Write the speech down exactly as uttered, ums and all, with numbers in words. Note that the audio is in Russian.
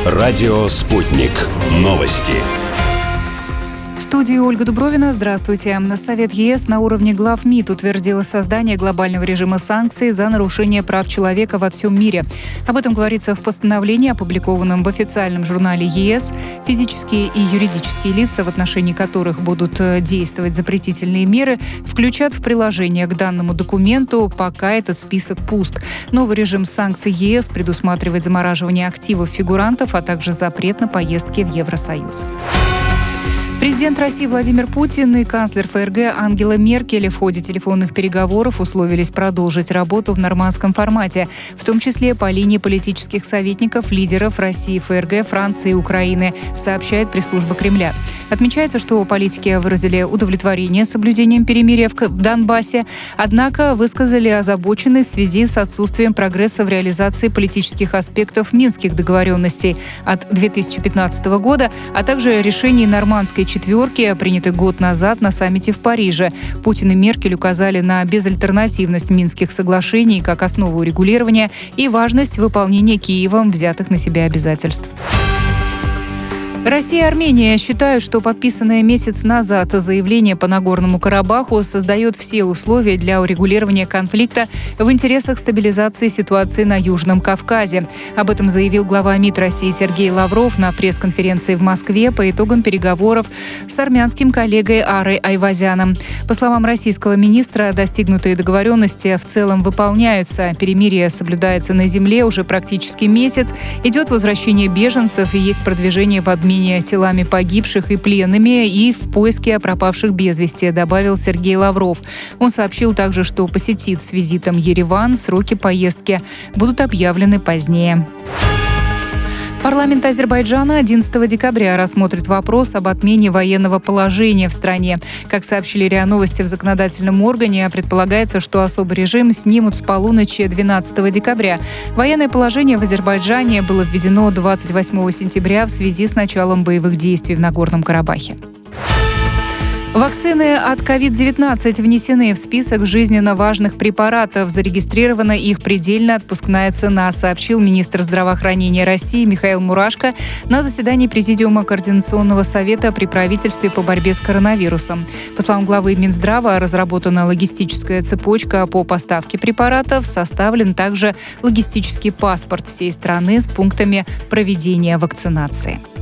Радио «Спутник». Новости. В студии Ольга Дубровина. Здравствуйте. Совет ЕС на уровне глав МИД утвердил создание глобального режима санкций за нарушение прав человека во всем мире. Об этом говорится в постановлении, опубликованном в официальном журнале ЕС. Физические и юридические лица, в отношении которых будут действовать запретительные меры, включат в приложение к данному документу, пока этот список пуст. Новый режим санкций ЕС предусматривает замораживание активов фигурантов, а также запрет на поездки в Евросоюз. Президент России Владимир Путин и канцлер ФРГ Ангела Меркель в ходе телефонных переговоров условились продолжить работу в нормандском формате, в том числе по линии политических советников лидеров России, ФРГ, Франции и Украины, сообщает пресс-служба Кремля. Отмечается, что политики выразили удовлетворение соблюдением перемирия в Донбассе, однако высказали озабоченность в связи с отсутствием прогресса в реализации политических аспектов минских договоренностей от две тысячи пятнадцатого года, а также решений нормандской четверки, принятых год назад на саммите в Париже. Путин и Меркель указали на безальтернативность Минских соглашений как основу урегулирования и важность выполнения Киевом взятых на себя обязательств. Россия и Армения считают, что подписанное месяц назад заявление по Нагорному Карабаху создает все условия для урегулирования конфликта в интересах стабилизации ситуации на Южном Кавказе. Об этом заявил глава МИД России Сергей Лавров на пресс-конференции в Москве по итогам переговоров с армянским коллегой Арой Айвазяном. По словам российского министра, достигнутые договоренности в целом выполняются. Перемирие соблюдается на земле уже практически месяц. Идет возвращение беженцев и есть продвижение в обмене телами погибших и пленными и в поиске пропавших без вести, добавил Сергей Лавров. Он сообщил также, что посетит с визитом Ереван. Сроки поездки будут объявлены позднее. Парламент Азербайджана одиннадцатого декабря рассмотрит вопрос об отмене военного положения в стране. Как сообщили РИА Новости в законодательном органе, предполагается, что особый режим снимут с полуночи двенадцатого декабря. Военное положение в Азербайджане было введено двадцать восьмого сентября в связи с началом боевых действий в Нагорном Карабахе. Вакцины от ковид девятнадцать внесены в список жизненно важных препаратов. Зарегистрирована их предельно отпускная цена, сообщил министр здравоохранения России Михаил Мурашко на заседании Президиума Координационного совета при правительстве по борьбе с коронавирусом. По словам главы Минздрава, разработана логистическая цепочка по поставке препаратов, составлен также логистический паспорт всей страны с пунктами проведения вакцинации.